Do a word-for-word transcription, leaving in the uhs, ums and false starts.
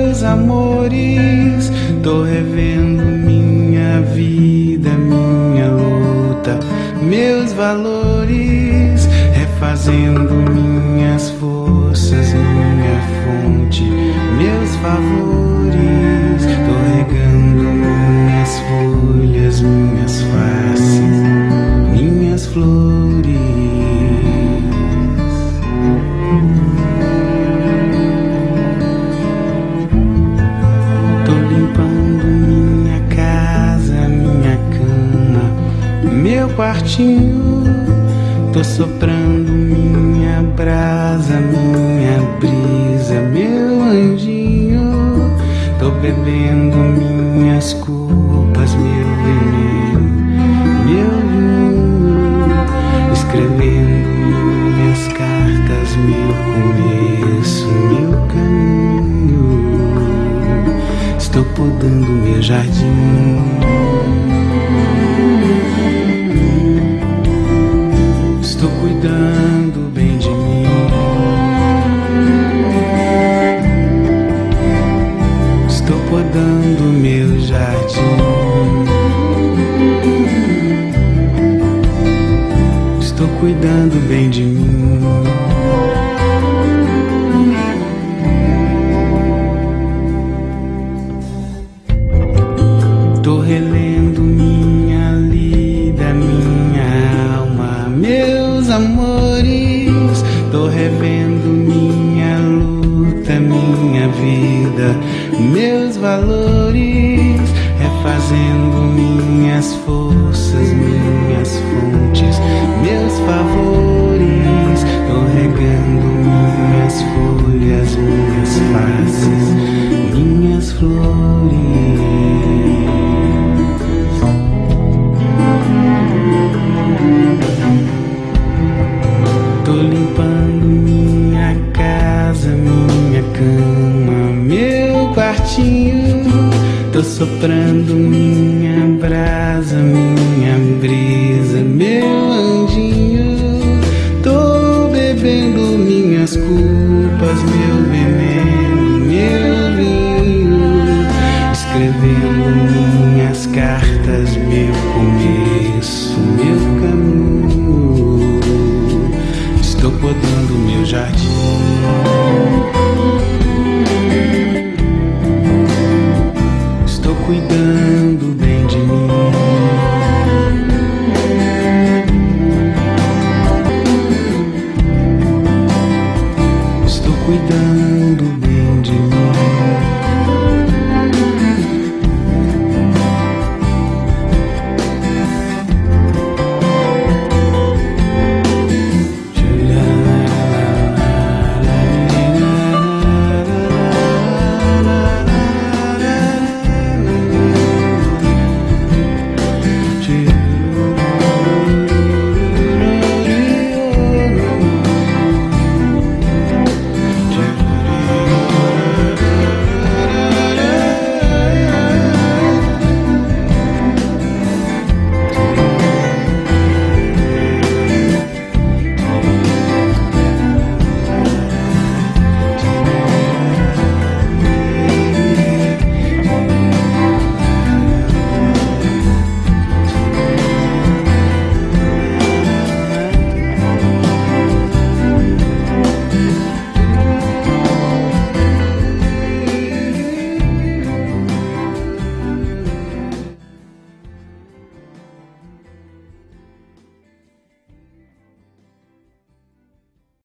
meus amores, tô revendo minha vida, minha luta, meus valores, refazendo minhas forças, minha fonte, meus favores, tô regando minhas folhas, minhas faces, minhas flores. Tô limpando minha casa, minha cama, meu quartinho, tô soprando minha brasa, minha brisa, meu anjinho, tô bebendo minhas culpas, meu veneno, meu vinho, escrevendo minhas cartas, meu começo, meu caminho, estou podando meu jardim. Estou cuidando bem de mim. Estou podando meu jardim. Estou cuidando bem de mim. Tô relendo minha lida, minha alma, meus amores, tô revendo minha luta, minha vida, meus valores, refazendo minhas forças, minhas fontes, meus favores, tô regando minhas folhas, minhas faces, minhas flores. Tô limpando minha casa, minha cama, meu quartinho, tô soprando minha brasa, minha brisa, meu anjinho, tô bebendo minhas culpas,